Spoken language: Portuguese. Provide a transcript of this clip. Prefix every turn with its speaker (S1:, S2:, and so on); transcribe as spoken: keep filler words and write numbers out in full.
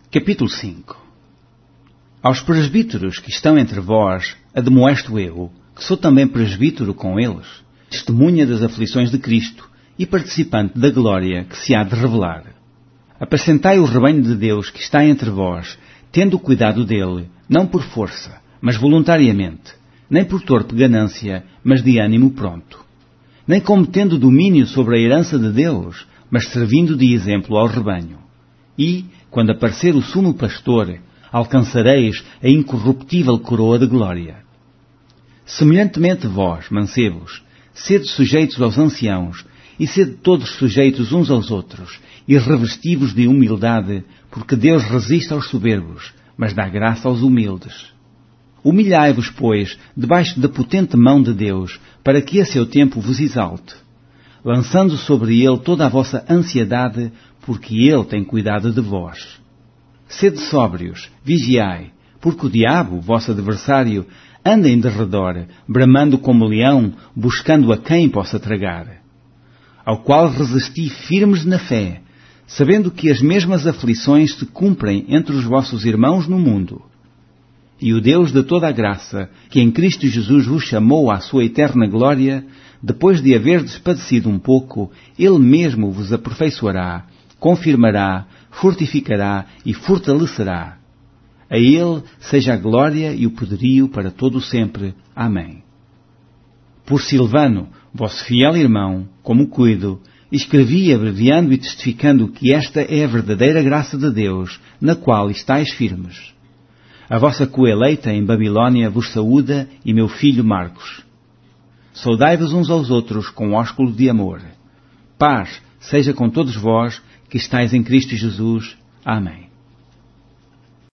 S1: Capítulo cinco. Aos presbíteros que estão entre vós, admoesto eu, que sou também presbítero com eles, testemunha das aflições de Cristo e participante da glória que se há de revelar. Apacentai o rebanho de Deus que está entre vós, tendo cuidado dele, não por força, mas voluntariamente, nem por torpe ganância, mas de ânimo pronto. Nem como tendo domínio sobre a herança de Deus, mas servindo de exemplo ao rebanho. E, quando aparecer o sumo pastor, alcançareis a incorruptível coroa de glória. Semelhantemente vós, mancebos, sede sujeitos aos anciãos, e sede todos sujeitos uns aos outros, e revestivos de humildade, porque Deus resiste aos soberbos, mas dá graça aos humildes. Humilhai-vos, pois, debaixo da potente mão de Deus, para que a seu tempo vos exalte, lançando sobre ele toda a vossa ansiedade, porque ele tem cuidado de vós. Sede sóbrios, vigiai, porque o diabo, vosso adversário, anda em derredor, bramando como leão, buscando a quem possa tragar. Ao qual resisti firmes na fé, sabendo que as mesmas aflições se cumprem entre os vossos irmãos no mundo. E o Deus de toda a graça, que em Cristo Jesus vos chamou à sua eterna glória, depois de haverdes padecido um pouco, Ele mesmo vos aperfeiçoará, confirmará, fortificará e fortalecerá. A Ele seja a glória e o poderio para todo o sempre. Amém. Por Silvano, vosso fiel irmão, como cuido, escrevi abreviando e testificando que esta é a verdadeira graça de Deus, na qual estáis firmes. A vossa coeleita em Babilônia vos saúda e meu filho Marcos. Saudai-vos uns aos outros com ósculo de amor. Paz seja com todos vós que estáis em Cristo Jesus. Amém.